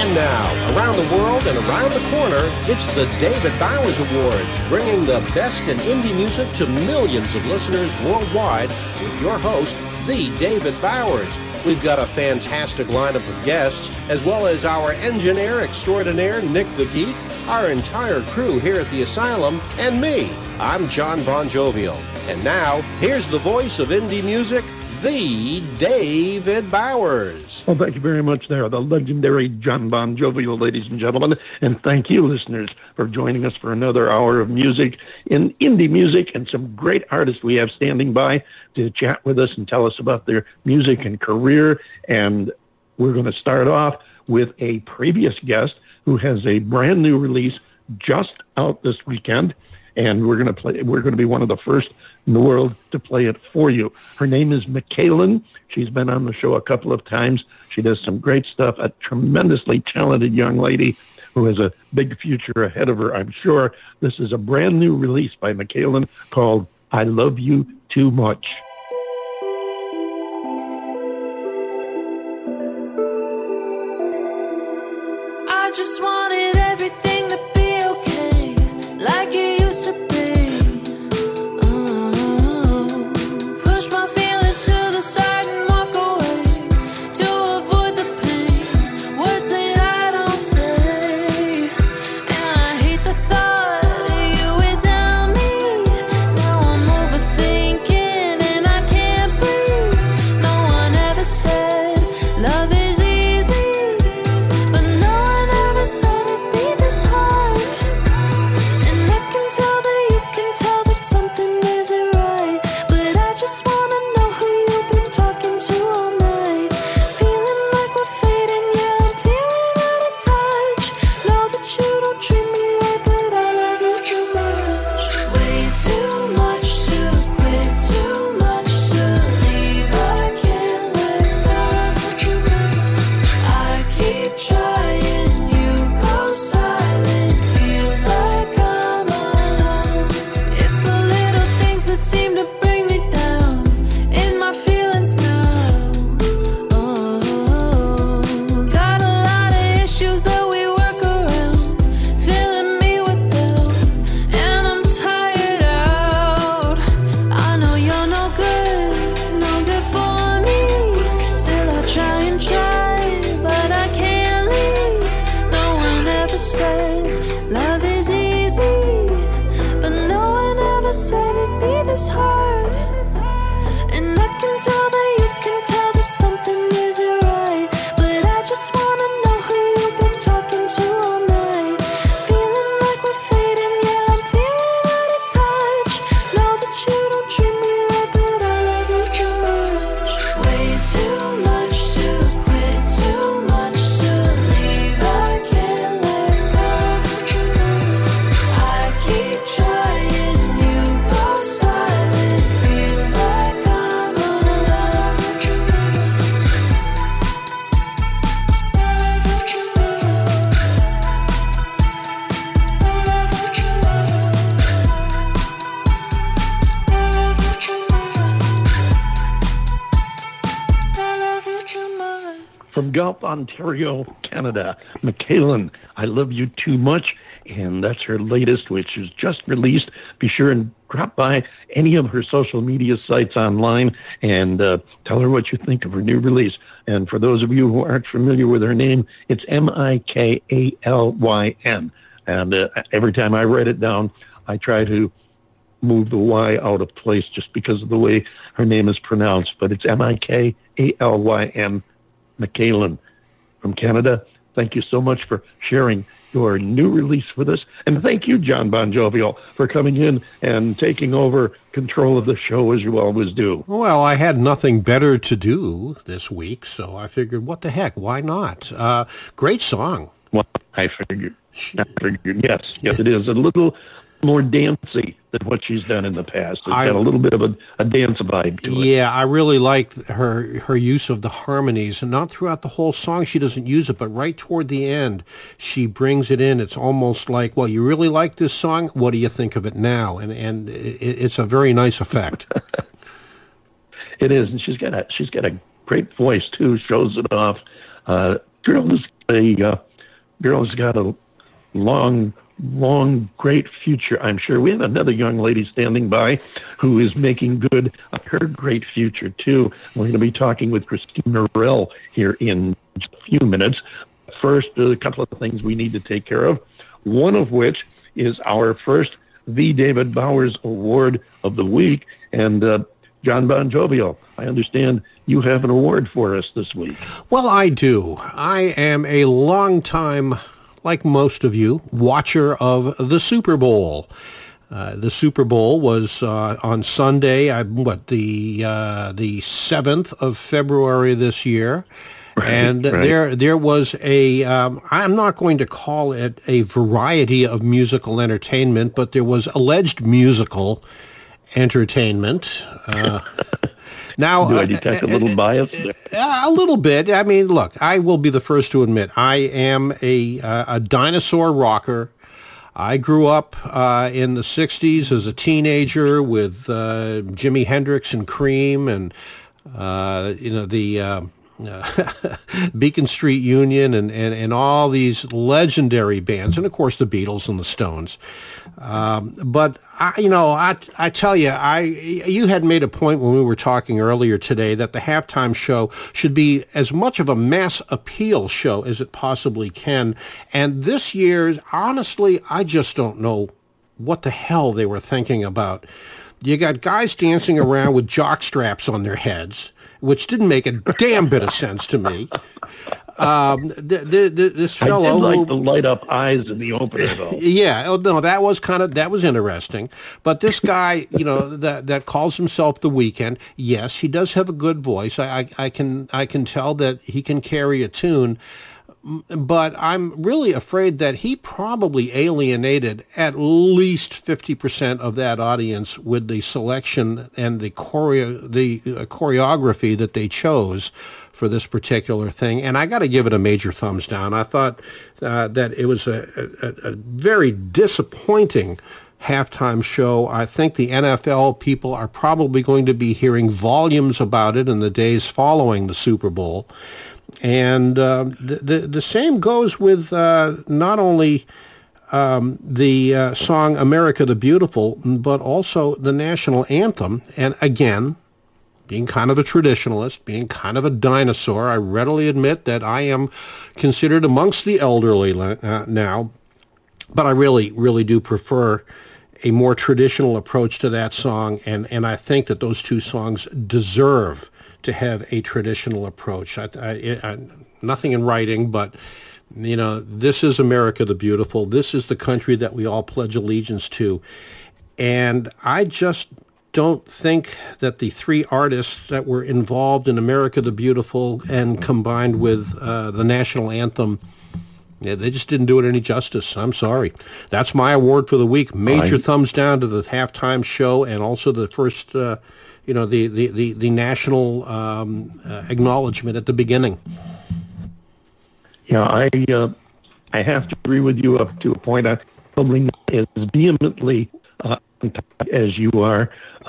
And now, around the world and around the corner, it's the David Bowers Awards, bringing the best in indie music to millions of listeners worldwide with your host, the David Bowers. We've got a fantastic lineup of guests, as well as our engineer extraordinaire, Nick the Geek, our entire crew here at the Asylum, and me. I'm John Bon Jovial. And now, here's the voice of indie music, the David Bowers. Well, thank you very much there, the legendary John Bon Jovial, ladies and gentlemen. And thank you, listeners, for joining us for another hour of music, in indie music, and some great artists we have standing by to chat with us and tell us about their music and career. And we're going to start off with a previous guest who has a brand new release just out this weekend. And we're going to be one of the first in the world to play it for you. Her name is Mikalyn. She's been on the show a couple of times. She does some great stuff, a tremendously talented young lady who has a big future ahead of her, I'm sure. This is a brand new release by Mikalyn called I Love You Too Much. I just wanted everything to be okay, like it used to be. Push my feelings to the side and walk away to avoid the pain. Words that I don't say, and I hate the thought of you without me. Now I'm overthinking and I can't breathe. No one ever said love is easy, but no one ever said it'd be this hard. And I can tell that you can tell that something isn't right, but I just wanna know who you've been talking to all night. Feeling like we're fading, yeah, I'm feeling out of touch. Know that you don't treat me right, but I love you too much. Way too much to quit, too much to leave. I can't let go. I keep trying, you go silent. Feels like I'm alone. It's the little things that seem to bring me down in my feelings now. Got a lot of issues that we work around, filling me with doubt, and I'm tired out. I know you're no good for me. Still I try, but I can't leave. No one ever said love is easy, but no one ever said it'd be this hard. And I can tell that you can tell that something isn't right, but I just wanna know who you've been talking to all night. Feeling like we're fading, yeah, I'm feeling out of touch. Know that you don't treat me right, but I love you too much. Way too much to quit, too much to leave. I can't let go. I keep trying, you go silent. Feels like I'm alone. I love you too much. From Guelph, Ontario, Canada, Mikalyn, I Love You Too Much, and that's her latest, which is just released. Be sure and drop by any of her social media sites online and tell her what you think of her new release. And for those of you who aren't familiar with her name, it's Mikalyn. And every time I write it down, I try to move the Y out of place just because of the way her name is pronounced. But it's Mikalyn, Mikalyn from Canada. Thank you so much for sharing your new release with us. And thank you, John Bon Jovial, for coming in and taking over control of the show as you always do. Well, I had nothing better to do this week, so I figured, what the heck, why not? Great song. Well, I figured, yes, it is. A little more dancey than what she's done in the past. It's got a little bit of a dance vibe to it. Yeah, I really like her use of the harmonies, and not throughout the whole song she doesn't use it, but right toward the end she brings it in. It's almost like, well, you really like this song? What do you think of it now? And it's a very nice effect. It is, and she's got a great voice too. Shows it off. Girl is girl's got a long, great future, I'm sure. We have another young lady standing by who is making good on her great future, too. We're going to be talking with Christine Morell here in just a few minutes. First, a couple of things we need to take care of, one of which is our first The David Bowers Award of the week. And John Bon Jovial, I understand you have an award for us this week. Well, I do. I am a long-time, like most of you, watcher of the Super Bowl. The Super Bowl was on Sunday, the 7th of February this year. Right, and right. there was I'm not going to call it a variety of musical entertainment, but there was alleged musical entertainment. Now, do I detect a little bias there? A little bit. I mean, look, I will be the first to admit I am a dinosaur rocker. I grew up in the 60s as a teenager with Jimi Hendrix and Cream and, the Beacon Street Union and all these legendary bands, and of course the Beatles and the Stones. But I tell you, you had made a point when we were talking earlier today that the halftime show should be as much of a mass appeal show as it possibly can. And this year's, honestly, I just don't know what the hell they were thinking about. You got guys dancing around with jock straps on their heads, which didn't make a damn bit of sense to me. This fellow, I did like the light up eyes in the opener, though. Yeah, no, that was interesting. But this guy, that calls himself The Weeknd, yes, he does have a good voice. I can tell that he can carry a tune. But I'm really afraid that he probably alienated at least 50% of that audience with the selection and the choreography that they chose for this particular thing. And I got to give it a major thumbs down. I thought that it was a very disappointing halftime show. I think the NFL people are probably going to be hearing volumes about it in the days following the Super Bowl. And the same goes with not only the song America the Beautiful, but also the national anthem. And again, being kind of a traditionalist, being kind of a dinosaur, I readily admit that I am considered amongst the elderly now. But I really, really do prefer a more traditional approach to that song. And I think that those two songs deserve to have a traditional approach. I nothing in writing, but, this is America the Beautiful. This is the country that we all pledge allegiance to. And I just don't think that the three artists that were involved in America the Beautiful and combined with the national anthem, they just didn't do it any justice. I'm sorry. That's my award for the week. Major thumbs down to the halftime show and also the first the national acknowledgement at the beginning. Yeah, I have to agree with you up to a point. I'm probably not as vehemently as you are.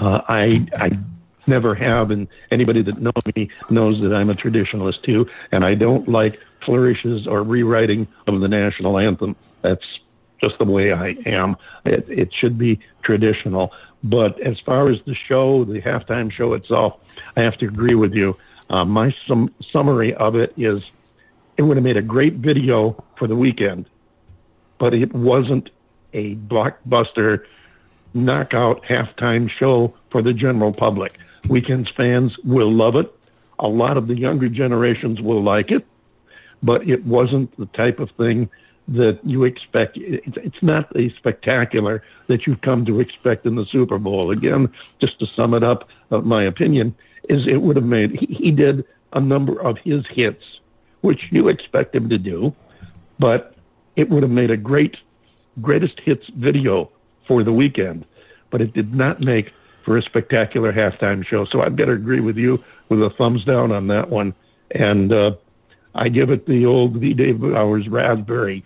I never have, and anybody that knows me knows that I'm a traditionalist too, and I don't like flourishes or rewriting of the national anthem. That's just the way I am. It should be traditional. But as far as the show, the halftime show itself, I have to agree with you. My summary of it is it would have made a great video for the weekend, but it wasn't a blockbuster knockout halftime show for the general public. Weekends fans will love it. A lot of the younger generations will like it, but it wasn't the type of thing that you expect. It's not a spectacular that you've come to expect in the Super Bowl. Again, just to sum it up, my opinion is it would have made, he did a number of his hits, which you expect him to do, but it would have made a greatest hits video for the weekend, but it did not make for a spectacular halftime show. So I've got to agree with you with a thumbs down on that one. And I give it the old V. Dave Bowers raspberry.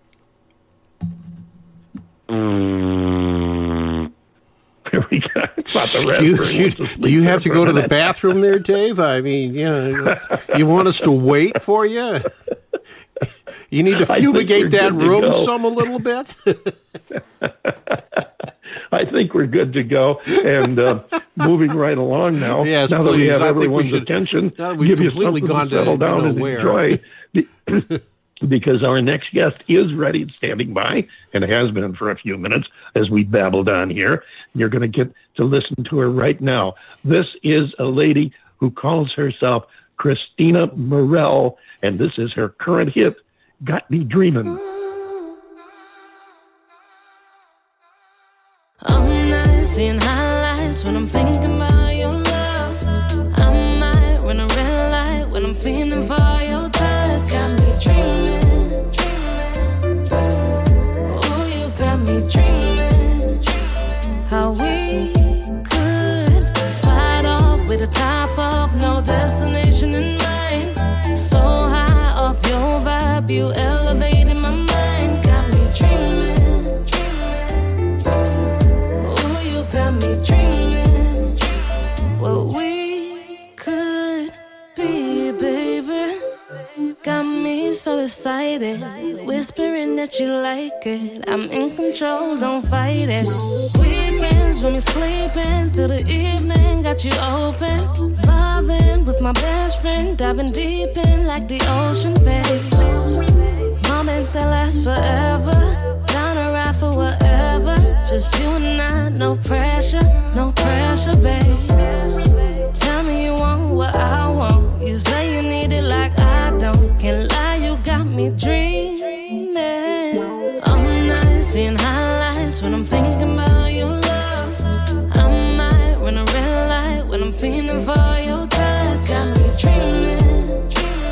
There we go. Do you have to go to the bathroom there, Dave? I mean, you want us to wait for you? You need to I think fumigate we're that good to room go. some a little bit. I think we're good to go. And moving right along now, Yes, now that we please. have I think we everyone's should- attention, now that we've give you completely something gone to settle to down and nowhere. enjoy. Because our next guest is ready and standing by, and has been for a few minutes as we babbled on here. You're going to get to listen to her right now. This is a lady who calls herself Christina Morel, and this is her current hit, Got Me Dreamin'. I'm not seeing highlights when I'm thinking about your love. I might run a red light when I'm feeling for your touch. Got me dreaming, oh, you got me dreaming how we could fight off with a top off, no destination in mind. So high off your vibe, you elevated my mind. Got me dreaming, oh, you got me dreaming what we could be, baby. Got me so excited, whispering that you like it. I'm in control, don't fight it. Weekends when we sleeping till the evening, got you open. Loving with my best friend, diving deep in like the ocean, babe. Moments that last forever, down to ride for whatever. Just you and I, no pressure, babe. Tell me you want what I want. You say you need it like I don't. Can't lie, you got me dreaming. I'm not seeing highlights when I'm thinking about your love. I might run a red light when I'm feeling for your touch. Got me dreaming,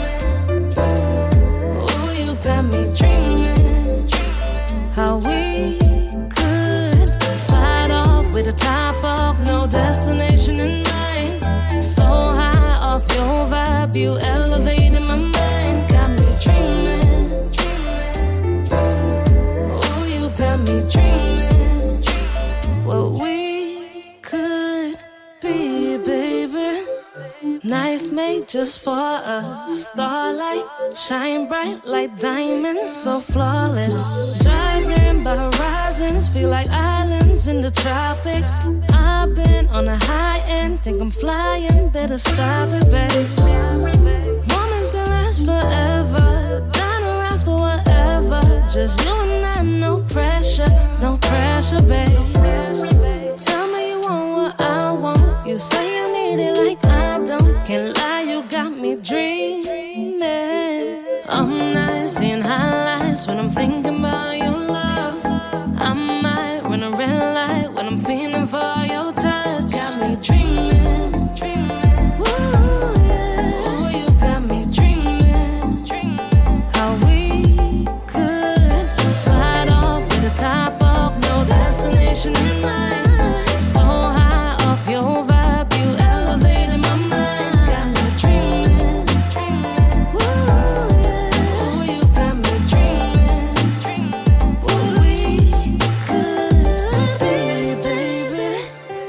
oh, you got me dreaming how we could fight off with a top off, no destination in mind. So high off your vibe, you elevated my mind. Got me dreaming, oh, you got me dreaming what we could be, baby. Nights made just for us. Starlight, shine bright like diamonds, so flawless. Driving by horizons, feel like islands in the tropics. I've been on a high end, think I'm flying, better stop it, babe. Moments that last forever, down around for whatever. Just you and I, no pressure, babe. Tell me you want what I want. You say you need it like I don't. Can't lie, you got me dreaming. I'm not seeing highlights when I'm thinking about your love. I might run a red light when I'm feeling for your touch. Got me dreaming, ooh, yeah. Ooh, you got me dreaming how we could fight off with a top off, no destination in mind. So high off your vibe, you elevated my mind. Got me dreaming, ooh, yeah. Ooh, you got me dreaming what we could be, baby.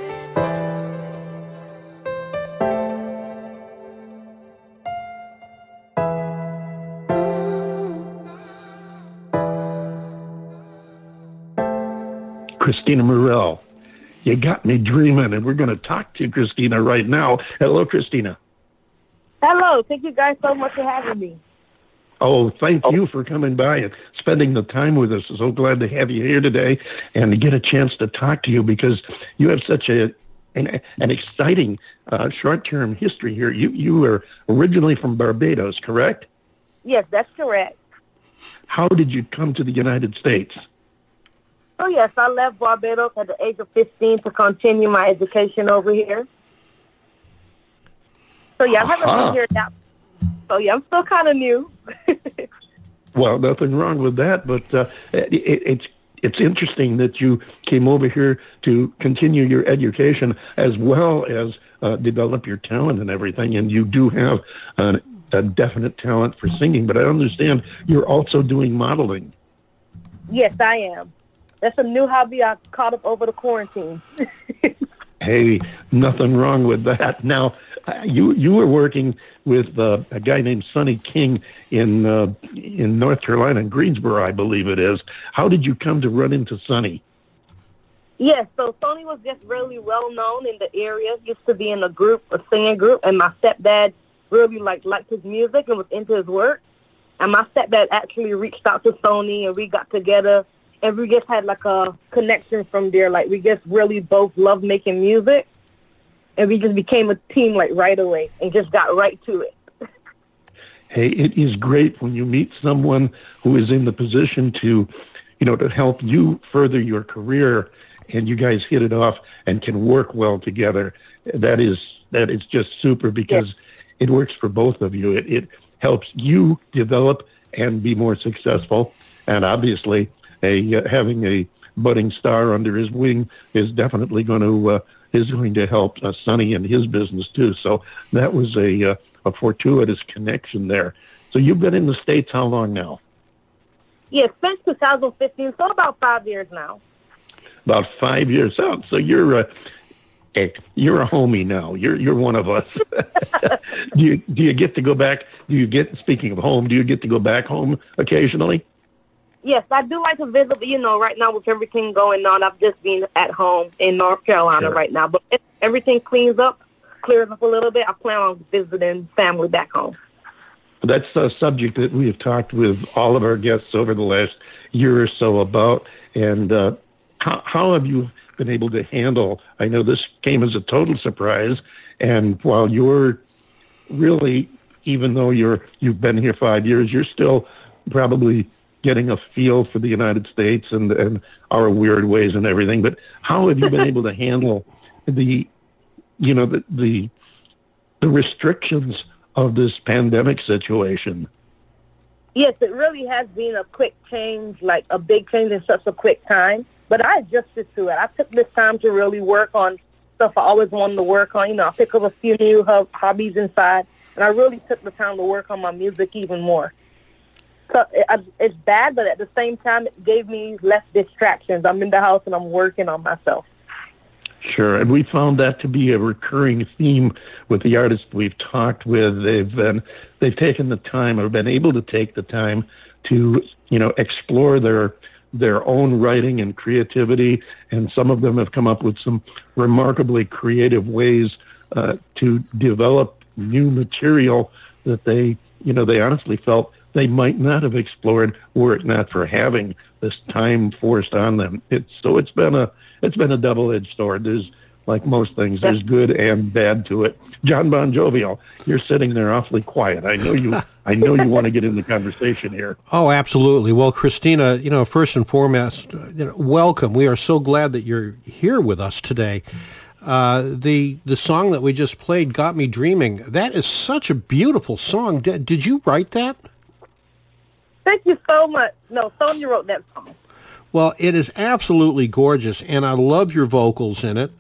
Christina Morel, you got me dreaming, and we're going to talk to Christina right now. Hello, Christina. Hello. Thank you guys so much for having me. Oh, thank you for coming by and spending the time with us. So glad to have you here today and to get a chance to talk to you because you have such an exciting short-term history here. You were originally from Barbados, correct? Yes, that's correct. How did you come to the United States? Oh, yes, I left Barbados at the age of 15 to continue my education over here. So, yeah, I haven't been here now. So, yeah, I'm still kind of new. Well, nothing wrong with that, but it's interesting that you came over here to continue your education as well as develop your talent and everything, and you do have a definite talent for singing, but I understand you're also doing modeling. Yes, I am. That's a new hobby I caught up over the quarantine. Hey, nothing wrong with that. Now, you were working with a guy named Sonny King in North Carolina, in Greensboro, I believe it is. How did you come to run into Sonny? Yes, so Sonny was just really well known in the area. Used to be in a singing group, and my stepdad really liked his music and was into his work. And my stepdad actually reached out to Sonny, and we got together, and we just had like a connection from there. Like, we just really both loved making music, and we just became a team like right away and just got right to it. Hey, it is great when you meet someone who is in the position to, to help you further your career, and you guys hit it off and can work well together. That is just super, because it works for both of you. It helps you develop and be more successful, and obviously having a budding star under his wing is definitely going to help Sonny and his business too. So that was a fortuitous connection there. So you've been in the States how long now? Yes, since 2015, so about 5 years now. About 5 years out. So you're a homie now. You're one of us. Do you get to go back? Speaking of home, do you get to go back home occasionally? Yes, I do like to visit, but right now with everything going on, I've just been at home in North Carolina right now. But if everything clears up a little bit, I plan on visiting family back home. That's a subject that we have talked with all of our guests over the last year or so about. And how have you been able to handle? I know this came as a total surprise, and while you're really, even though you've been here 5 years, you're still probably getting a feel for the United States and our weird ways and everything. But how have you been able to handle the restrictions of this pandemic situation? Yes, it really has been a quick change, like a big change in such a quick time. But I adjusted to it. I took this time to really work on stuff I always wanted to work on. I picked up a few new hobbies inside, and I really took the time to work on my music even more. So it's bad, but at the same time, it gave me less distractions. I'm in the house, and I'm working on myself. Sure, and we found that to be a recurring theme with the artists we've talked with. They've taken the time, or been able to take the time to, explore their own writing and creativity, and some of them have come up with some remarkably creative ways to develop new material that they honestly felt they might not have explored were it not for having this time forced on them. It's been a double-edged sword. There's, like most things, there's good and bad to it. Jon Bon Jovial, you're sitting there awfully quiet. I know you want to get in the conversation here. Oh, absolutely. Well, Christina, first and foremost, welcome. We are so glad that you're here with us today. The song that we just played, Got Me Dreaming, that is such a beautiful song. Did you write that? Thank you so much. No, Sonia wrote that song. Well, it is absolutely gorgeous, and I love your vocals in it.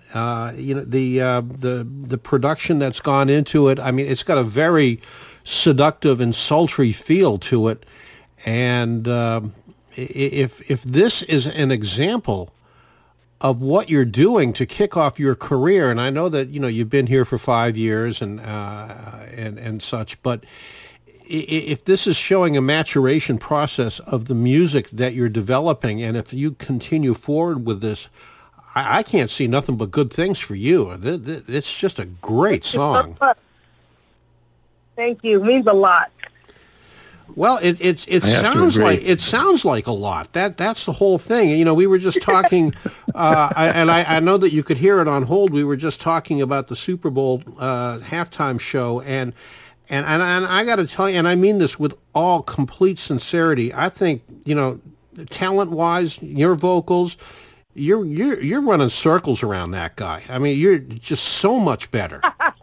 The production that's gone into it. I mean, it's got a very seductive and sultry feel to it. And if this is an example of what you're doing to kick off your career, and I know that you've been here for 5 years and such, but if this is showing a maturation process of the music that you're developing, and if you continue forward with this, I can't see nothing but good things for you. It's just a great song. Thank you. It means a lot. Well, it sounds like a lot. That's the whole thing. We were just talking, and I know that you could hear it on hold. We were just talking about the Super Bowl halftime show, and I got to tell you, and I mean this with all complete sincerity, I think, talent-wise, your vocals, you're running circles around that guy. I mean, you're just so much better.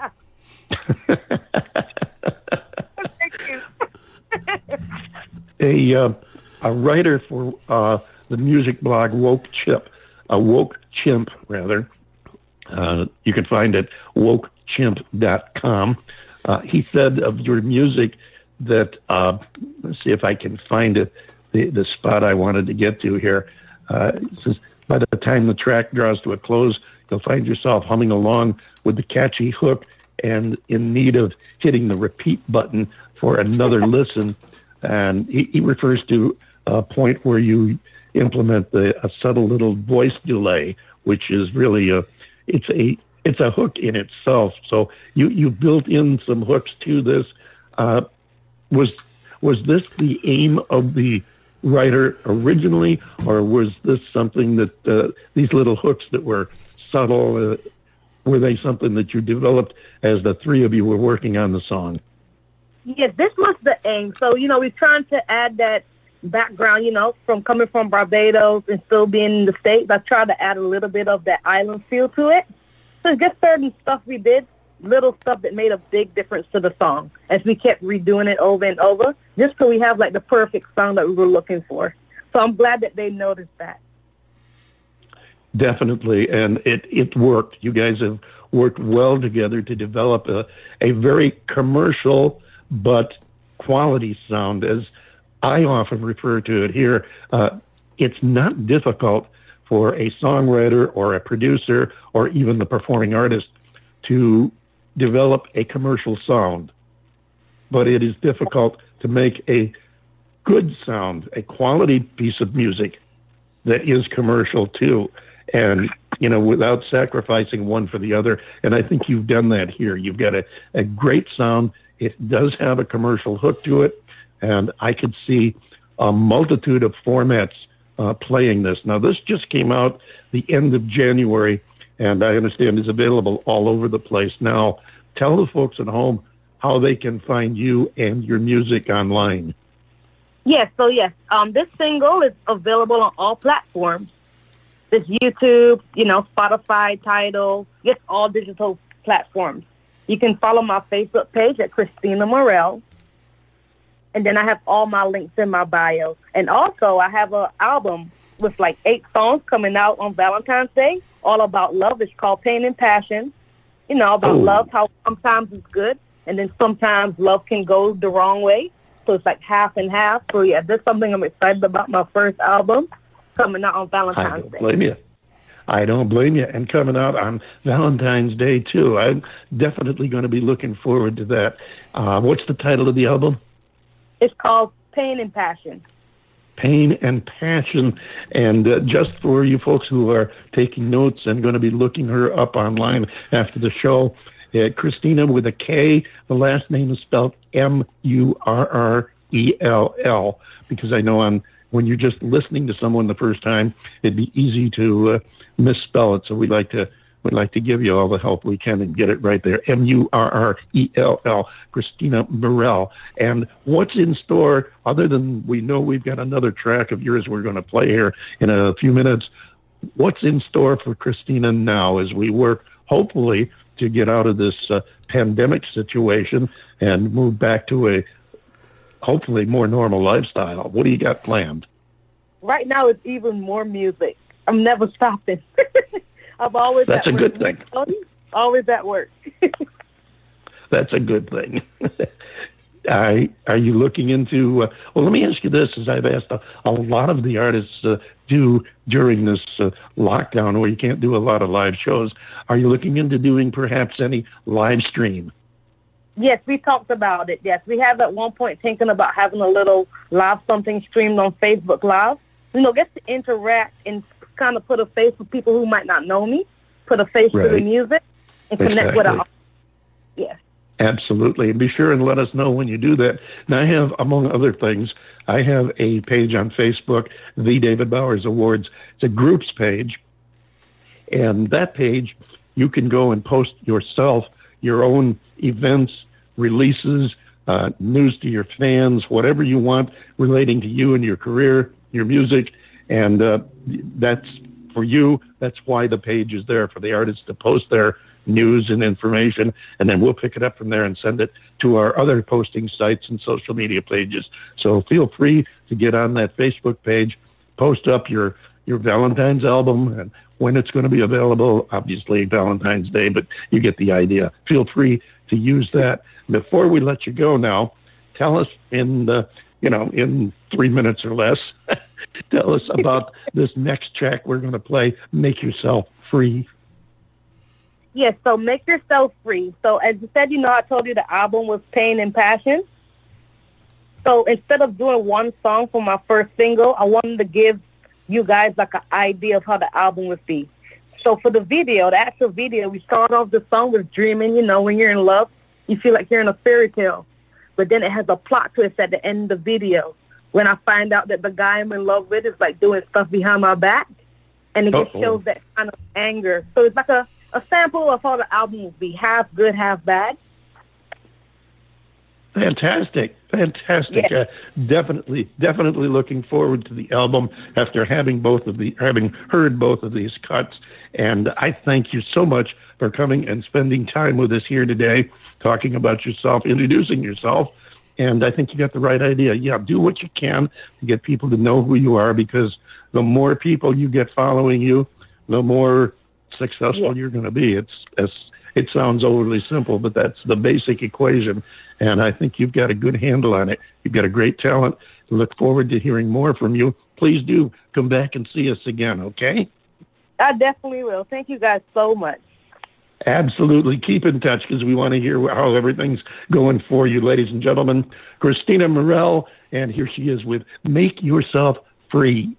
Thank you. A writer for the music blog Woke Chimp, rather. You can find it wokechimp.com. He said of your music that, let's see if I can find it, the spot I wanted to get to here. It says, by the time the track draws to a close, you'll find yourself humming along with the catchy hook and in need of hitting the repeat button for another listen. And he refers to a point where you implement a subtle little voice delay, which is really it's a hook in itself. So you built in some hooks to this. Was this the aim of the writer originally, or was this something that these little hooks that were subtle, were they something that you developed as the three of you were working on the song? Yes, this was the aim. So, we're trying to add that background, from coming from Barbados and still being in the States. I tried to add a little bit of that island feel to it. So just certain stuff we did, little stuff that made a big difference to the song as we kept redoing it over and over, just so we have like the perfect sound that we were looking for. So I'm glad that they noticed that. Definitely, and it worked. You guys have worked well together to develop a very commercial but quality sound, as I often refer to it here. It's not difficult for a songwriter or a producer or even the performing artist to develop a commercial sound, but it is difficult to make a good sound, a quality piece of music that is commercial too, and without sacrificing one for the other. And I think you've done that here. You've got a great sound. It does have a commercial hook to it, and I could see a multitude of formats playing this. Now, this just came out the end of January, and I understand is available all over the place now. Tell the folks at home how they can find you and your music online. Yes, this single is available on all platforms. There's YouTube, Spotify, Tidal, just all digital platforms. You can follow my Facebook page at Christina Morel. And then I have all my links in my bio. And also I have an album with like 8 songs coming out on Valentine's Day, all about love. It's called Pain and Passion. About love, how sometimes it's good, and then sometimes love can go the wrong way. So it's like half and half. So yeah, that's something I'm excited about, my first album coming out on Valentine's Day. I don't blame you. And coming out on Valentine's Day, too. I'm definitely going to be looking forward to that. What's the title of the album? It's called Pain and Passion. Pain and Passion. And just for you folks who are taking notes and going to be looking her up online after the show, Christina with a K. The last name is spelled Murrell, because I know when you're just listening to someone the first time, it'd be easy to misspell it. So we'd like to give you all the help we can and get it right there. Murrell, Christina Morel. And what's in store, other than we know we've got another track of yours we're going to play here in a few minutes, what's in store for Christina now as we work, hopefully, to get out of this pandemic situation and move back to a hopefully more normal lifestyle? What do you got planned? Right now it's even more music. I'm never stopping. I'm always That's at a work. good thing. Always at work. That's a good thing. Are you looking into, well, let me ask you this, as I've asked a lot of the artists do during this lockdown where you can't do a lot of live shows. Are you looking into doing perhaps any live stream? Yes, we talked about it. Yes, we have at one point thinking about having a little live something streamed on Facebook Live. Get to interact and kind of put a face with people who might not know me, put a face to the music, and connect with our. Yes. Absolutely. And be sure and let us know when you do that. Now, I have, among other things, I have a page on Facebook, The David Bowers Awards. It's a groups page. And that page, you can go and post yourself your own events, releases, news to your fans, whatever you want relating to you and your career, your music. And that's for you. That's why the page is there, for the artists to post their news and information, and then we'll pick it up from there and send it to our other posting sites and social media pages. So feel free to get on that Facebook page, post up your Valentine's album and when it's going to be available, obviously Valentine's Day, but you get the idea. Feel free to use that. Before we let you go now, tell us in 3 minutes or less, tell us about this next track we're going to play, Make Yourself Free. Yes, so Make Yourself Free. So as you said, I told you the album was Pain and Passion. So instead of doing one song for my first single, I wanted to give you guys like an idea of how the album would be. So for the video, the actual video, we start off the song with dreaming. When you're in love, you feel like you're in a fairy tale. But then it has a plot twist at the end of the video when I find out that the guy I'm in love with is like doing stuff behind my back. And it just shows that kind of anger. So it's like a sample of how the album will be, half good, half bad. Fantastic. Yes. Definitely looking forward to the album after having heard both of these cuts. And I thank you so much for coming and spending time with us here today, talking about yourself, introducing yourself. And I think you got the right idea. Yeah, do what you can to get people to know who you are, because the more people you get following you, the more successful you're going to be. It sounds overly simple, but that's the basic equation. And I think you've got a good handle on it. You've got a great talent. Look forward to hearing more from you. Please do come back and see us again, okay? I definitely will. Thank you guys so much. Absolutely. Keep in touch because we want to hear how everything's going for you, ladies and gentlemen. Christina Morel, and here she is with Make Yourself Free.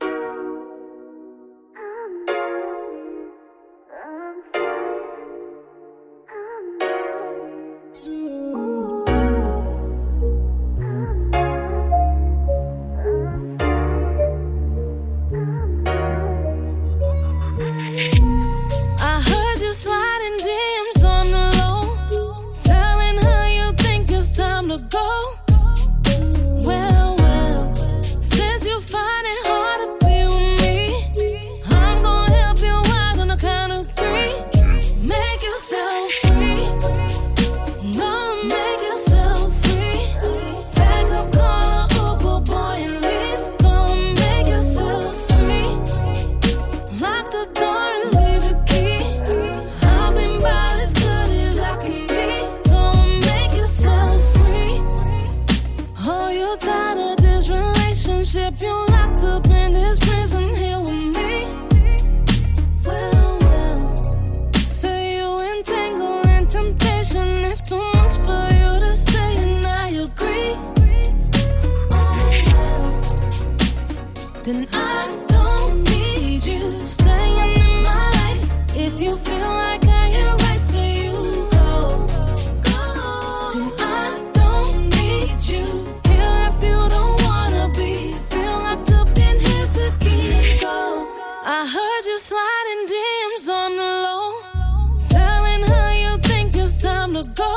Then I don't need you staying in my life. If you feel like I ain't right for you, go. Then I don't need you here if you don't wanna be. Feel locked up in his key, go. I heard you sliding DMs on the low, telling her you think it's time to go.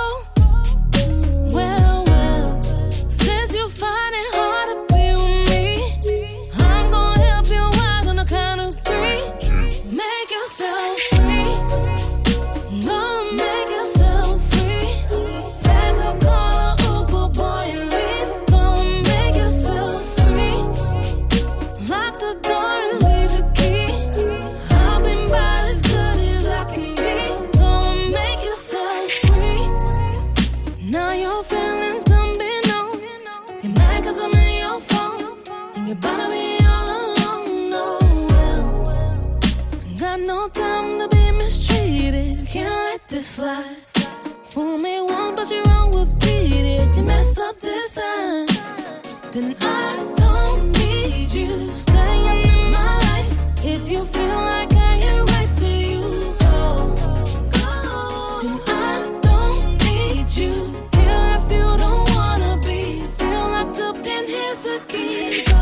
Well, since you find it hard to be with me, I'm gonna help you out on the count of 3. Make yourself free. Gonna make yourself free. Pack up, call a Uber boy and leave. Gonna make yourself free. Lock the door and leave the key. I've been about as good as I can be. Gonna make yourself free. Now your feelings done been known. You're mad 'cause I'm in your phone, and you're about to be all alone. Oh well, got no time to be mistreated. Can't let this slide. Fool me once, but you wrong, repeat it. You messed up this time. Then I don't need you staying in my life. If you feel like I ain't right for you, go. Then I don't need you here if you don't wanna be. Feel locked up, then here's the key, go.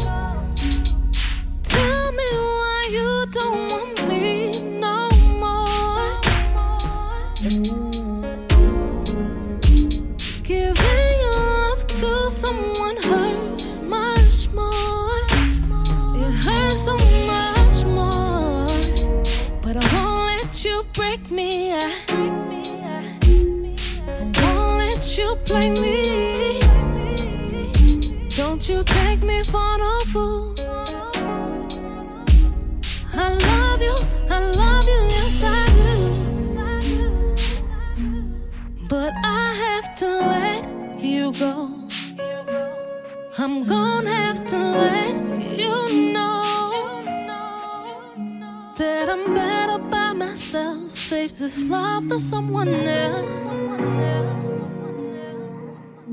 Tell me why you don't want me no more. Giving your love to someone hurts much more. It hurts so much more. But I won't let you break me. I won't let you play me. Don't you take me for no fool. I love you, yes I do. But I have to let you go. I'm gonna have to let you know that I'm better by myself. myself, save this love for someone else. Someone else. Someone else.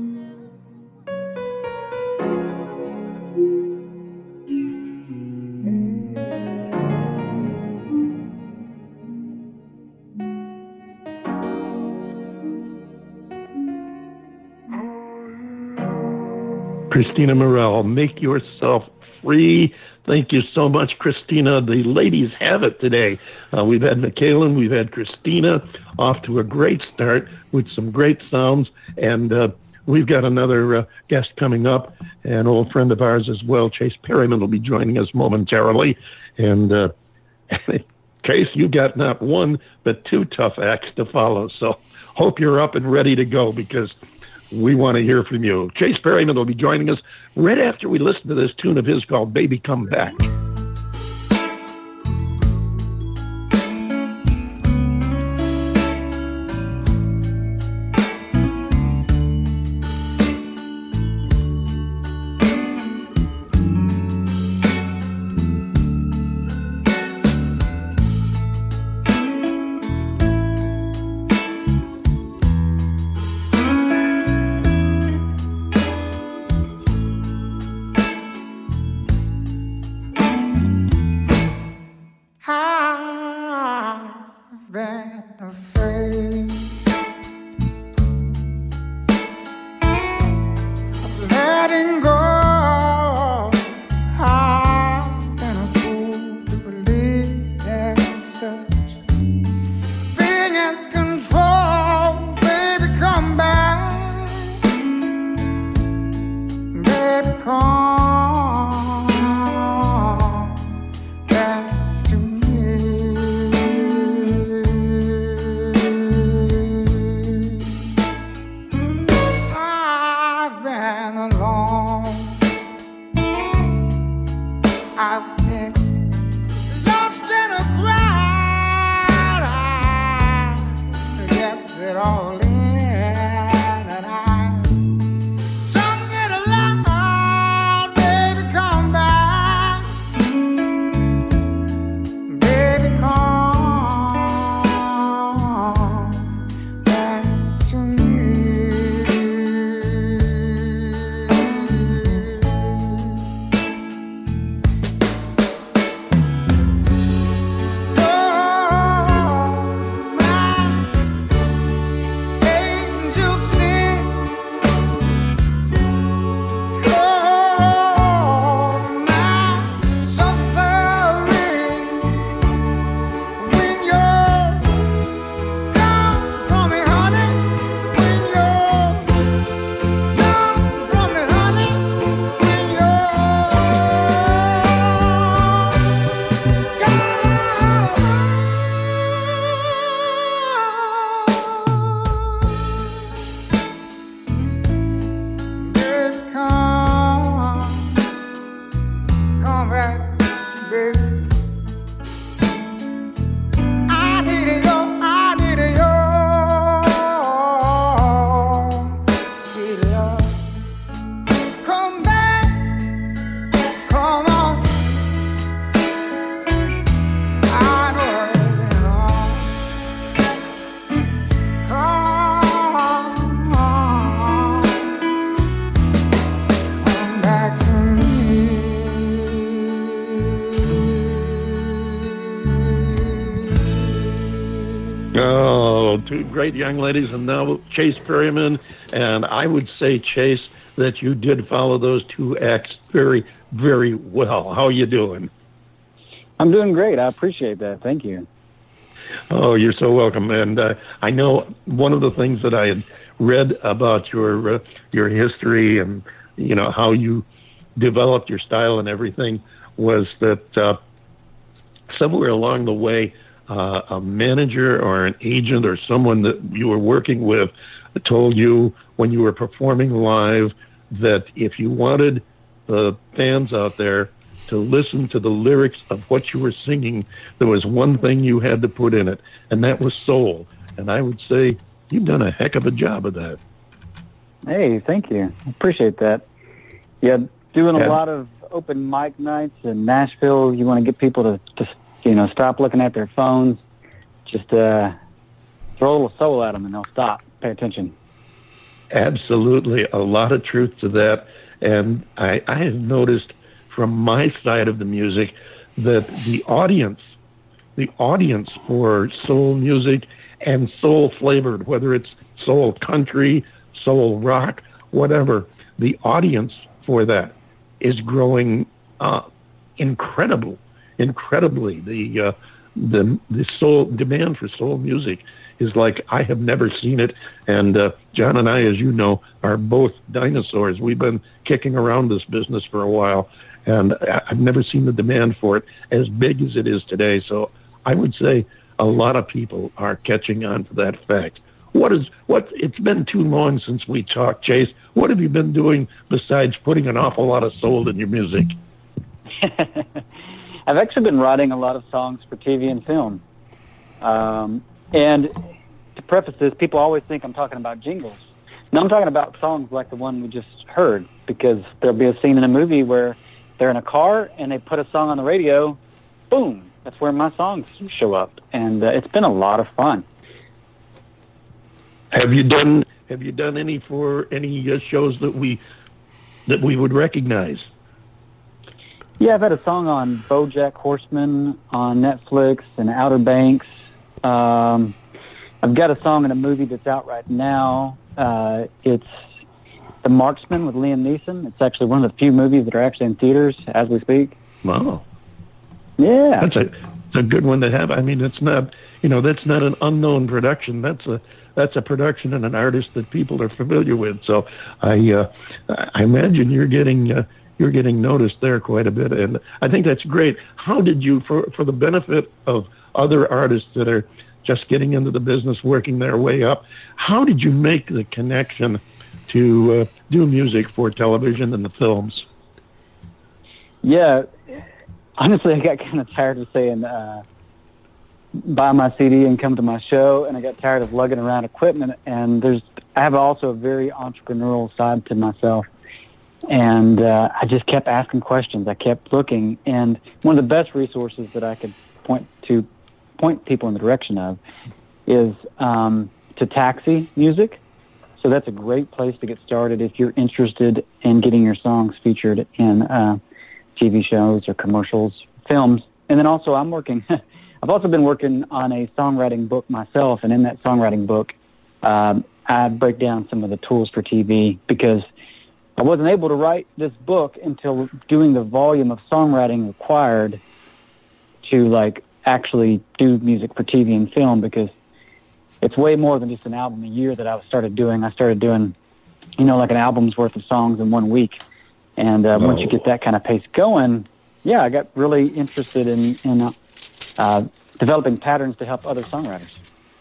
Christina Morel, Make Yourself Free. Thank you so much, Christina. The ladies have it today. We've had Michaela, we've had Christina, off to a great start with some great sounds. And we've got another guest coming up, an old friend of ours as well. Chase Perryman will be joining us momentarily. And Chase, you got not one, but two tough acts to follow. So hope you're up and ready to go, because we want to hear from you. Chase Perryman will be joining us right after we listen to this tune of his called Baby Come Back. Two great young ladies, and now Chase Perryman. And I would say, Chase, that you did follow those two acts very, very well. How are you doing? I'm doing great. I appreciate that. Thank you. Oh, you're so welcome. And I know one of the things that I had read about your history and, you know, how you developed your style and everything was that somewhere along the way, a manager or an agent or someone that you were working with told you when you were performing live that if you wanted the fans out there to listen to the lyrics of what you were singing, there was one thing you had to put in it, and that was soul. And I would say you've done a heck of a job of that. Hey, thank you. I appreciate that. Yeah, doing a lot of open mic nights in Nashville. You want to get people to stop looking at their phones, Just throw a little soul at them and they'll stop, pay attention. Absolutely. A lot of truth to that. And I have noticed from my side of the music that the audience for soul music and soul flavored, whether it's soul country, soul rock, whatever, the audience for that is growing incredibly. The soul demand for soul music is like I have never seen it. And John and I, as you know, are both dinosaurs. We've been kicking around this business for a while, and I've never seen the demand for it as big as it is today. So I would say a lot of people are catching on to that fact. It's been too long since we talked, Chase. What have you been doing besides putting an awful lot of soul in your music? I've actually been writing a lot of songs for TV and film. And to preface this, people always think I'm talking about jingles. No, I'm talking about songs like the one we just heard, because there'll be a scene in a movie where they're in a car and they put a song on the radio, boom, that's where my songs show up. And it's been a lot of fun. Have you done any for any shows that we would recognize? Yeah, I've had a song on BoJack Horseman on Netflix and Outer Banks. I've got a song in a movie that's out right now. It's The Marksman with Liam Neeson. It's actually one of the few movies that are actually in theaters as we speak. Wow. Yeah. That's a good one to have. I mean, that's not an unknown production. That's a production and an artist that people are familiar with. So I imagine you're getting noticed there quite a bit, and I think that's great. How did you, for the benefit of other artists that are just getting into the business, working their way up, how did you make the connection to do music for television and the films? Yeah, honestly, I got kind of tired of saying buy my CD and come to my show, and I got tired of lugging around equipment. And I have also a very entrepreneurial side to myself. And I just kept asking questions. I kept looking. And one of the best resources that I could point people in the direction of is to Taxi Music. So that's a great place to get started if you're interested in getting your songs featured in TV shows or commercials, films. And then also I've also been working on a songwriting book myself. And in that songwriting book, I break down some of the tools for TV, because I wasn't able to write this book until doing the volume of songwriting required to actually do music for TV and film, because it's way more than just an album a year that I started doing. I started doing, like an album's worth of songs in 1 week. And once you get that kind of pace going, I got really interested in developing patterns to help other songwriters.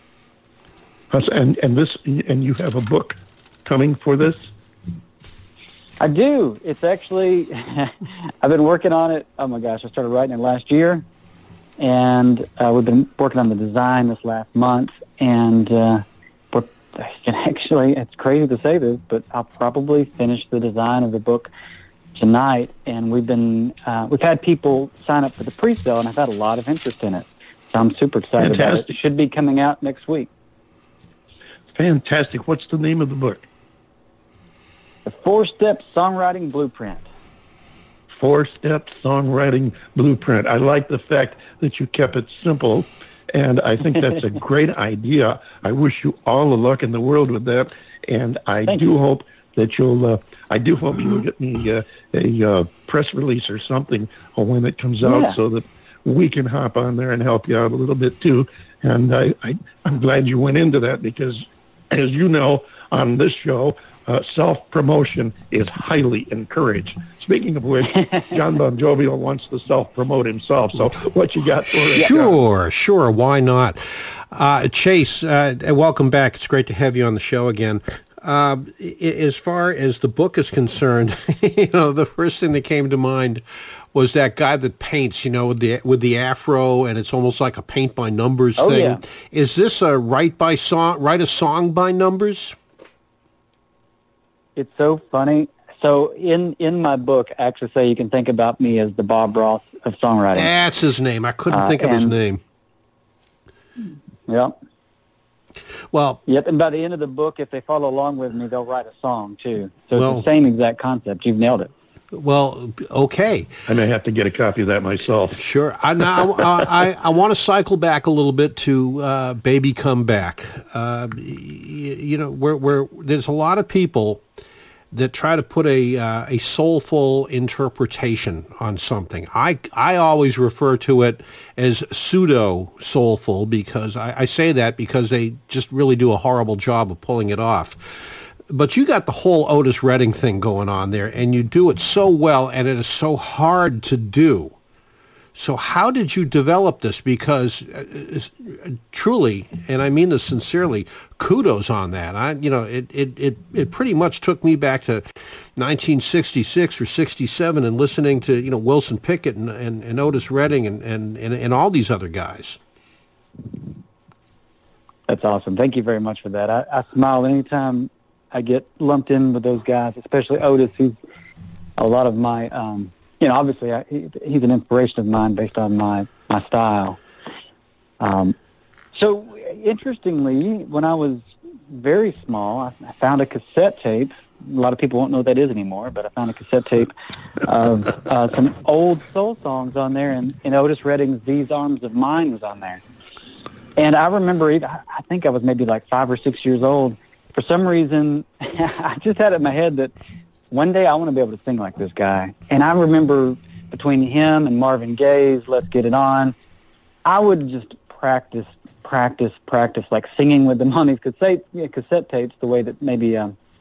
And you have a book coming for this? I do. It's actually, I've been working on it. Oh my gosh, I started writing it last year, and we've been working on the design this last month. And actually, it's crazy to say this, but I'll probably finish the design of the book tonight. And we've had people sign up for the pre-sale, and I've had a lot of interest in it. So I'm super excited about it. It should be coming out next week. Fantastic. What's the name of the book? The 4-Step Songwriting Blueprint. 4-Step Songwriting Blueprint. I like the fact that you kept it simple, and I think that's a great idea. I wish you all the luck in the world with that, and I do hope you'll get me a press release or something when it comes out, so that we can hop on there and help you out a little bit too. And I'm glad you went into that, because, as you know, on this show, self-promotion is highly encouraged. Speaking of which, John Bon Jovial wants to self-promote himself. So what you got for us? Sure. Why not? Chase, welcome back. It's great to have you on the show again. As far as the book is concerned, the first thing that came to mind was that guy that paints, with the afro, and it's almost like a paint by numbers thing. Yeah. Is this a write a song by numbers? It's so funny. So in my book, I actually say you can think about me as the Bob Ross of songwriting. That's his name. I couldn't think of his name. Yep. Well, Yep, and by the end of the book, if they follow along with me, they'll write a song, too. So Well- it's the same exact concept. You've nailed it. well, okay. I may have to get a copy of that myself. Sure. I want to cycle back a little bit to "Baby Come Back." You know, where there's a lot of people that try to put a soulful interpretation on something. I always refer to it as pseudo soulful because I say that because they just really do a horrible job of pulling it off. But you got the whole Otis Redding thing going on there, and you do it so well, and it is so hard to do. So how did you develop this? Because truly, and I mean this sincerely, kudos on that. It pretty much took me back to 1966 or 67 and listening to Wilson Pickett and Otis Redding and all these other guys. That's awesome. Thank you very much for that. I smile anytime I get lumped in with those guys, especially Otis, who's a lot of my, obviously he's an inspiration of mine based on my style. So interestingly, when I was very small, I found a cassette tape. A lot of people won't know what that is anymore, but I found a cassette tape of some old soul songs on there, and Otis Redding's "These Arms of Mine" was on there. And I remember, I think I was maybe like 5 or 6 years old. For some reason, I just had it in my head that one day I want to be able to sing like this guy. And I remember between him and Marvin Gaye's "Let's Get It On," I would just practice, like singing with them on these cassette tapes, the way that maybe,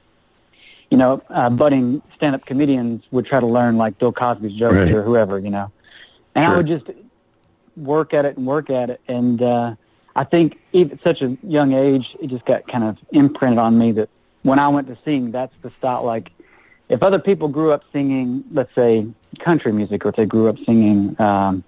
budding stand-up comedians would try to learn like Bill Cosby's jokes Right. or whoever, And I would just work at it. And I think even at such a young age, it just got kind of imprinted on me that when I went to sing, that's the style. Like, if other people grew up singing, let's say, country music, or if they grew up singing, rock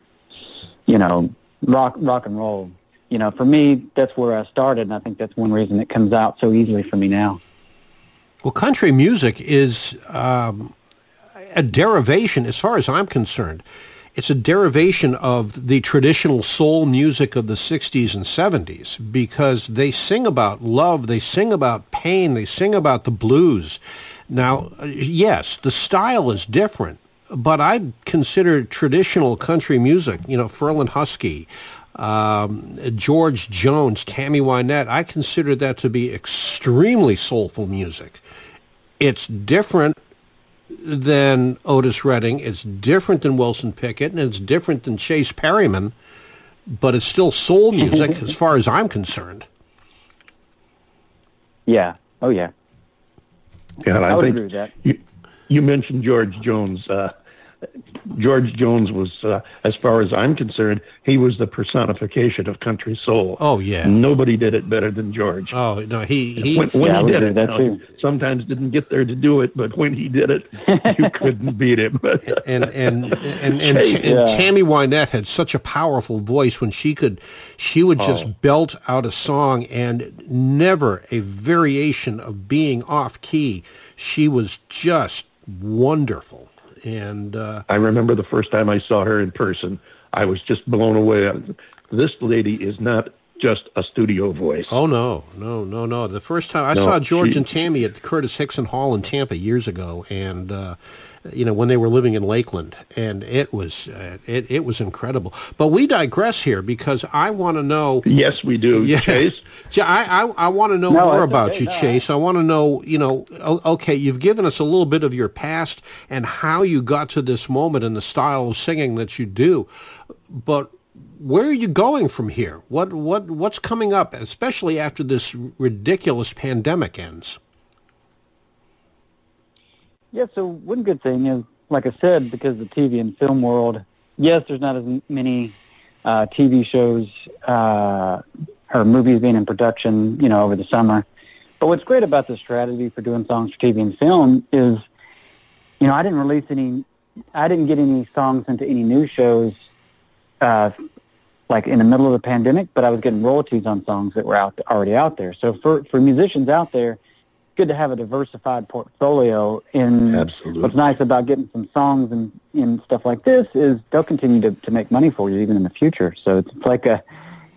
and roll, for me, that's where I started, and I think that's one reason it comes out so easily for me now. Well, country music is a derivation, as far as I'm concerned. It's a derivation of the traditional soul music of the 60s and 70s because they sing about love, they sing about pain, they sing about the blues. Now, yes, the style is different, but I consider traditional country music, Ferlin Husky, George Jones, Tammy Wynette, I consider that to be extremely soulful music. It's different than Otis Redding, it's different than Wilson Pickett, and it's different than Chase Perryman, but it's still soul music as far as I'm concerned. Yeah. Oh, yeah. Yeah, and I would think agree with that. you mentioned George Jones. George Jones was, as far as I'm concerned, he was the personification of country soul. Oh, yeah. Nobody did it better than George. Oh, no, he When Yeah, I he would did agree it, with that too. sometimes didn't get there to do it, but when he did it, you couldn't beat him. and Yeah. Tammy Wynette had such a powerful voice when she would just belt out a song and never a variation of being off key. She was just wonderful. And I remember the first time I saw her in person, I was just blown away. This lady is not just a studio voice. oh no. The first time I saw George she- and Tammy at Curtis Hickson Hall in Tampa years ago, and when they were living in Lakeland, and it was incredible. But we digress here because I want to know. Yes, we do, Yeah. Chase. I want to know No, more that's about okay. you, No, Chase. I want to know, okay, you've given us a little bit of your past and how you got to this moment and the style of singing that you do, but where are you going from here? What's coming up, especially after this ridiculous pandemic ends? Yeah, so one good thing is, like I said, because the TV and film world, yes, there's not as many TV shows or movies being in production, over the summer. But what's great about the strategy for doing songs for TV and film is, I didn't get any songs into any new shows like in the middle of the pandemic, but I was getting royalties on songs that were already out there. So for musicians out there, it's good to have a diversified portfolio. And Absolutely. what's nice about getting some songs and stuff like this is they'll continue to make money for you even in the future. So it's like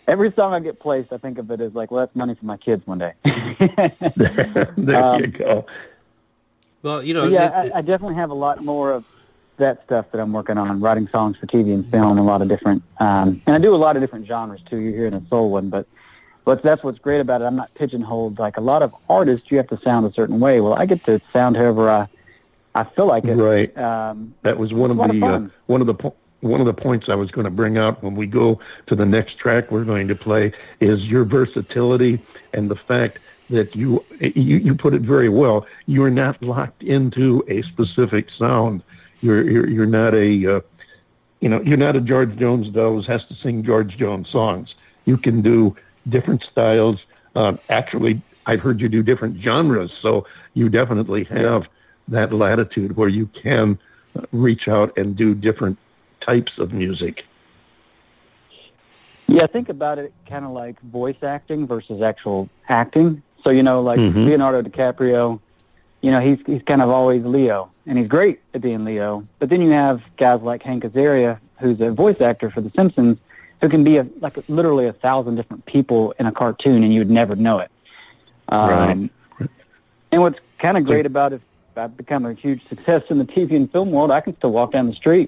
every song I get placed, I think of it as like, well, that's money for my kids one day. There you go. Well, I definitely have a lot more of that stuff that I'm working on, writing songs for TV and film, a lot of different, and I do a lot of different genres too. You're hearing a soul one, but that's what's great about it. I'm not pigeonholed. Like a lot of artists, you have to sound a certain way. Well, I get to sound however I feel like it. Right. That was one of the points I was going to bring out when we go to the next track we're going to play is your versatility and the fact that you put it very well. You're not locked into a specific sound. You're not a you're not a George Jones that always has to sing George Jones songs. You can do different styles. Actually, I've heard you do different genres, so you definitely have that latitude where you can reach out and do different types of music. Yeah, think about it kind of like voice acting versus actual acting. So, like Leonardo DiCaprio, he's kind of always Leo, and he's great at being Leo. But then you have guys like Hank Azaria, who's a voice actor for The Simpsons, who can be literally 1,000 different people in a cartoon, and you would never know it. Right. And what's kind of great about it, if I've become a huge success in the TV and film world, I can still walk down the street.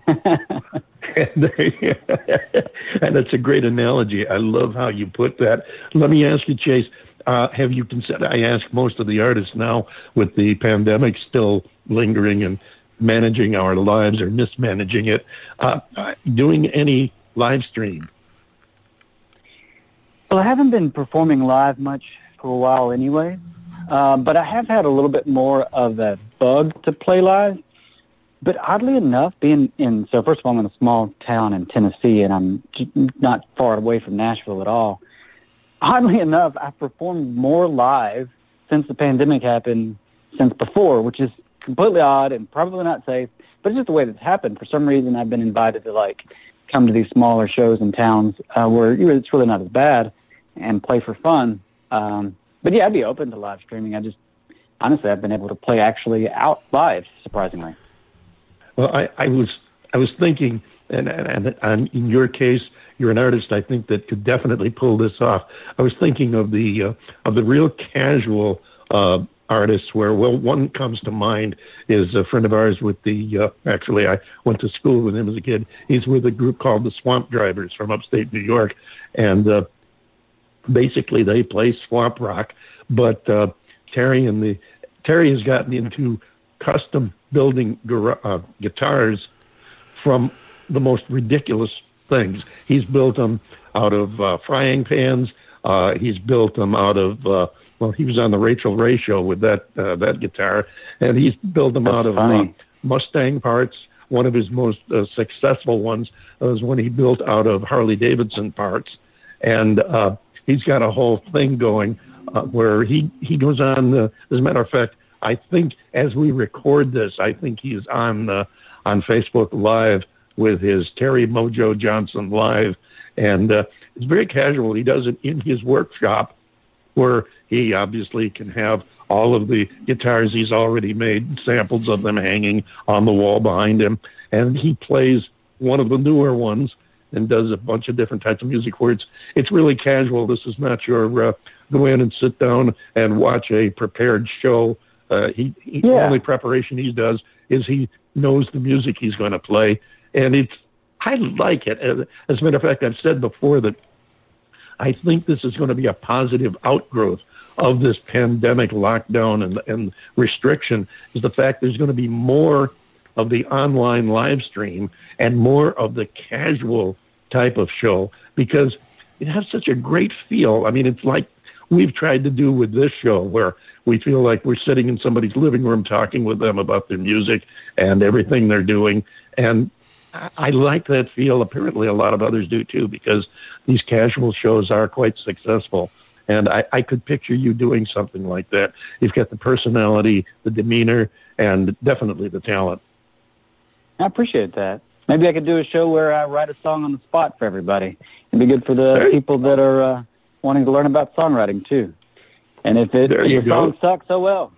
And that's a great analogy. I love how you put that. Let me ask you, Chase, have you considered, I ask most of the artists now with the pandemic still lingering and managing our lives or mismanaging it, doing any live stream? Well, I haven't been performing live much for a while anyway, but I have had a little bit more of a bug to play live. But oddly enough, so first of all, I'm in a small town in Tennessee, and I'm not far away from Nashville at all. Oddly enough, I've performed more live since the pandemic happened since before, which is completely odd and probably not safe, but it's just the way that's happened. For some reason, I've been invited to, come to these smaller shows in towns where it's really not as bad and play for fun. But, yeah, I'd be open to live streaming. Honestly, I've been able to play actually out live, surprisingly. Well, I was thinking, and in your case, you're an artist, I think, that could definitely pull this off. I was thinking of the real casual artists where, one comes to mind is a friend of ours with actually I went to school with him as a kid. He's with a group called the Swamp Drivers from upstate New York, and basically they play swamp rock, but Terry has gotten into custom building guitars from the most ridiculous things. He's built them out of frying pans. He's built them out of, he was on the Rachel Ray show with that guitar, and he's built them out of Mustang parts. One of his most successful ones was when he built out of Harley Davidson parts. And he's got a whole thing going where he goes on, as a matter of fact, I think as we record this, I think he's on Facebook Live with his Terry Mojo Johnson Live. And it's very casual. He does it in his workshop where he obviously can have all of the guitars he's already made, samples of them hanging on the wall behind him. And he plays one of the newer ones and does a bunch of different types of music where it's really casual. This is not your go in and sit down and watch a prepared show. Only preparation he does is he knows the music he's going to play, and I like it. As a matter of fact, I've said before that I think this is going to be a positive outgrowth of this pandemic lockdown and restriction, is the fact there's going to be more of the online live stream and more of the casual type of show, because it has such a great feel. I mean, it's like we've tried to do with this show, where we feel like we're sitting in somebody's living room talking with them about their music and everything they're doing. And I like that feel. Apparently a lot of others do too, because these casual shows are quite successful. And I could picture you doing something like that. You've got the personality, the demeanor, and definitely the talent. I appreciate that. Maybe I could do a show where I write a song on the spot for everybody. It'd be good for the people that are wanting to learn about songwriting too. And if the song sucks, oh well.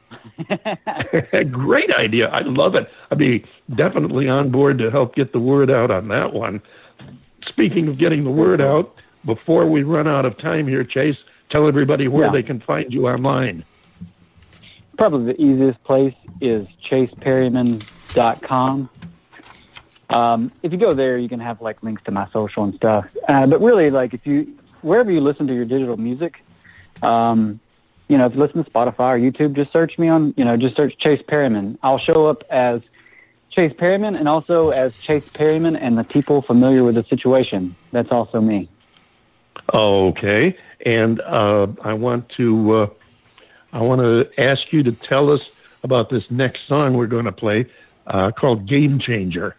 Great idea. I love it. I'd be definitely on board to help get the word out on that one. Speaking of getting the word out, before we run out of time here, Chase, tell everybody where Yeah. they can find you online. Probably the easiest place is chaseperryman.com. If you go there, you can have like links to my social and stuff. But really, like wherever you listen to your digital music, if you listen to Spotify or YouTube, just search me on, just search Chase Perryman. I'll show up as Chase Perryman and also as Chase Perryman and the people familiar with the situation. That's also me. Okay, and I want to ask you to tell us about this next song we're going to play called Game Changer.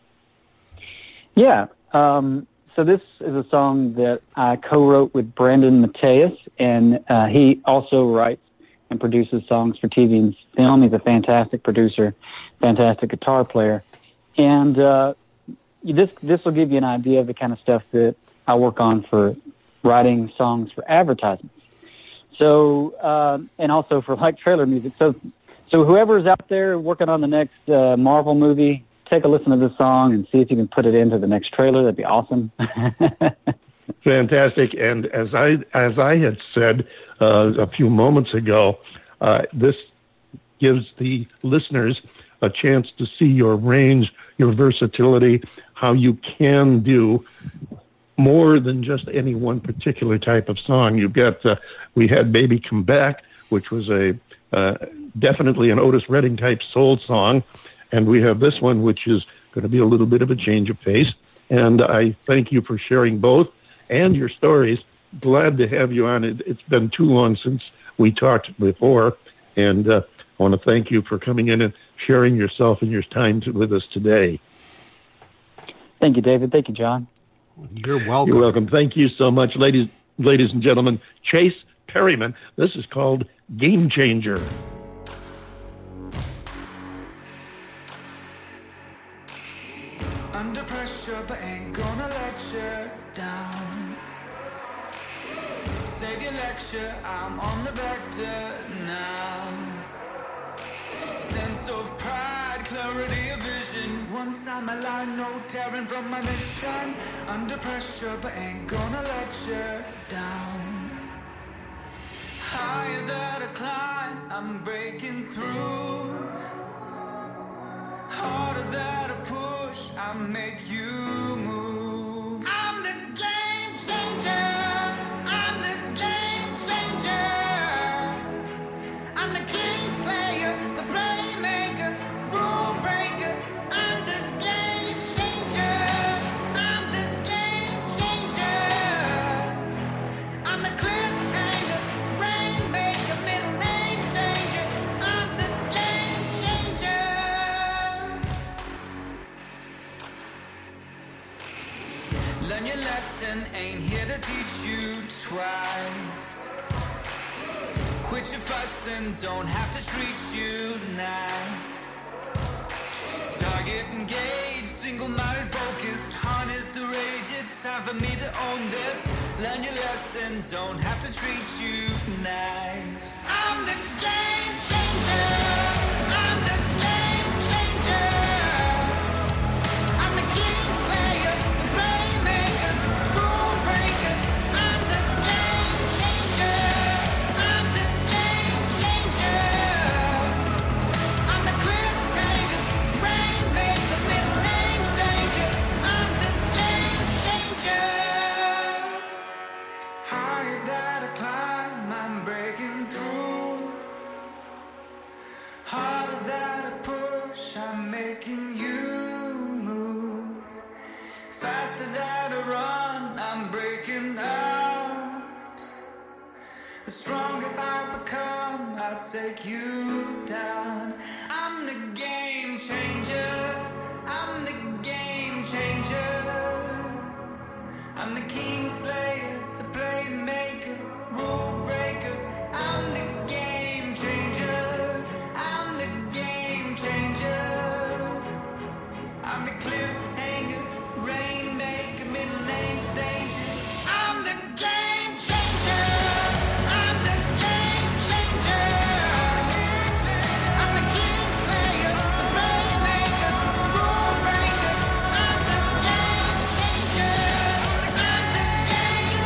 Yeah. So this is a song that I co-wrote with Brandon Mateus, and he also writes and produces songs for TV and film. He's a fantastic producer, fantastic guitar player. And this will give you an idea of the kind of stuff that I work on for writing songs for advertisements. So, and also for like trailer music. So whoever's out there working on the next Marvel movie, take a listen to this song and see if you can put it into the next trailer. That'd be awesome. Fantastic. And as I had said a few moments ago, this gives the listeners a chance to see your range, your versatility, how you can do more than just any one particular type of song. You've got, we had Baby Come Back, which was definitely an Otis Redding type soul song. And we have this one, which is going to be a little bit of a change of pace. And I thank you for sharing both and your stories. Glad to have you on. It's been too long since we talked before. And I want to thank you for coming in and sharing yourself and your time with us today. Thank you, David. Thank you, John. You're welcome. You're welcome. Thank you so much, ladies and gentlemen. Chase Perryman. This is called Game Changer. Under pressure, but ain't gonna let you down. Save your lecture, I'm on the vector now. Sense of pride, clarity of vision. Once I'm aligned, no tearing from my mission. Under pressure, but ain't gonna let you down. Higher that I climb, I'm breaking through. Harder that I push, I make you move. I'm the game changer. I'm the game changer. I'm the king slayer, the playmaker, rule breaker. I'm the game changer. I'm the game changer. I'm the cliffhanger, rainmaker, middle name's danger. I'm the game changer. Learn your lesson, ain't here to teach you twice. Quit your fussing, don't have to treat you nice. Target engaged, single-minded focus. Harness the rage, it's time for me to own this. Learn your lesson, don't have to treat you nice. I'm the game changer. I'm the game changer. I'm the king slayer, the playmaker, rule breaker. I'm the game changer. I'm the game changer. I'm the cliffhanger, rainmaker, middle name's danger. I'm the game changer. Higher that I climb, I'm breaking through. Harder that I push, I'm making you move. Faster that I run, I'm breaking out. The stronger I become, I'll take you down. I'm the game changer. I'm the game changer. I'm the king slayer, the playmaker, rule breaker. I'm the game changer. I'm the game changer. I'm the cliffhanger, rainmaker, middle name's danger. I'm the game changer. I'm the game changer. I'm the king slayer, the playmaker, rule breaker. I'm the game changer. I'm the game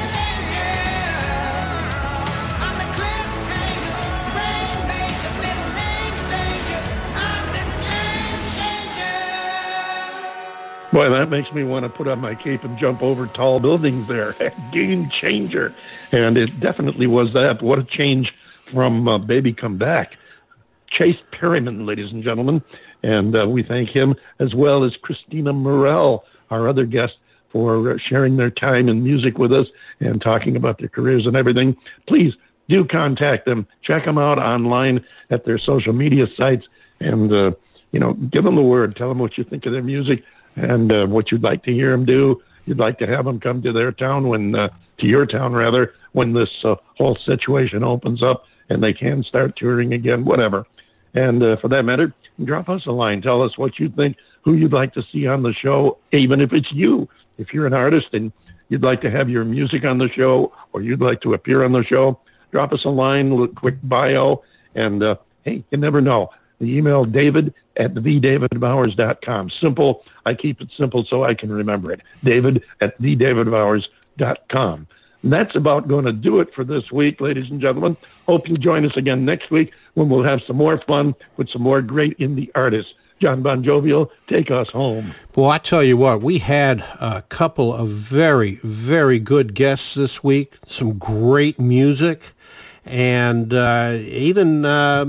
Boy, that makes me want to put on my cape and jump over tall buildings there. Game changer. And it definitely was that. What a change from Baby Come Back. Chase Perryman, ladies and gentlemen. And we thank him, as well as Christina Morel, our other guest, for sharing their time and music with us and talking about their careers and everything. Please do contact them. Check them out online at their social media sites and, give them the word. Tell them what you think of their music and what you'd like to hear them do. You'd like to have them come to their town to your town rather, when this whole situation opens up and they can start touring again, whatever. And for that matter, drop us a line. Tell us what you think, who you'd like to see on the show, even if it's you. If you're an artist and you'd like to have your music on the show or you'd like to appear on the show, drop us a line, a quick bio, and hey, you never know. The email david@thedavidbowers.com. Simple. I keep it simple so I can remember it. david@thedavidbowers.com. And that's about going to do it for this week, ladies and gentlemen. Hope you join us again next week when we'll have some more fun with some more great indie artists. John Bon Jovial, take us home. Well, I tell you what, we had a couple of very, very good guests this week, some great music, and even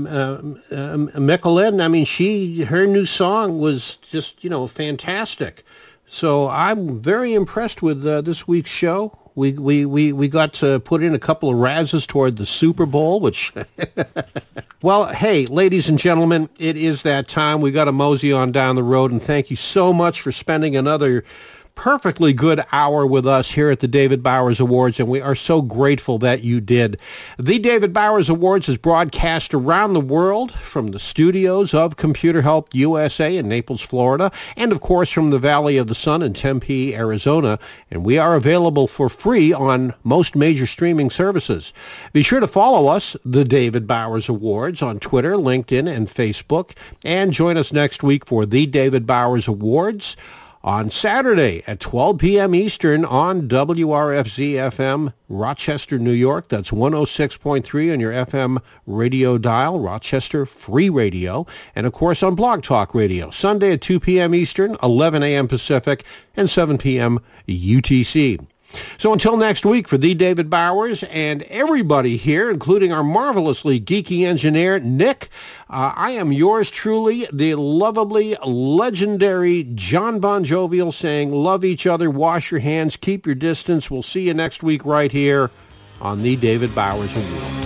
Michelin, I mean, her new song was just, fantastic. So I'm very impressed with this week's show. We got to put in a couple of razzes toward the Super Bowl, which... Well, hey, ladies and gentlemen, it is that time. We got to mosey on down the road, and thank you so much for spending another perfectly good hour with us here at the David Bowers Awards, and we are so grateful that you did. The David Bowers Awards is broadcast around the world from the studios of Computer Help USA in Naples, Florida, and of course from the Valley of the Sun in Tempe, Arizona, and we are available for free on most major streaming services. Be sure to follow us, the David Bowers Awards, on Twitter, LinkedIn, and Facebook, and join us next week for the David Bowers Awards on Saturday at 12 p.m. Eastern on WRFZ-FM, Rochester, New York. That's 106.3 on your FM radio dial, Rochester Free Radio. And, of course, on Blog Talk Radio, Sunday at 2 p.m. Eastern, 11 a.m. Pacific, and 7 p.m. UTC. So until next week, for the David Bowers and everybody here, including our marvelously geeky engineer, Nick, I am yours truly, the lovably, legendary John Bon Jovial, saying love each other, wash your hands, keep your distance. We'll see you next week right here on the David Bowers Awards.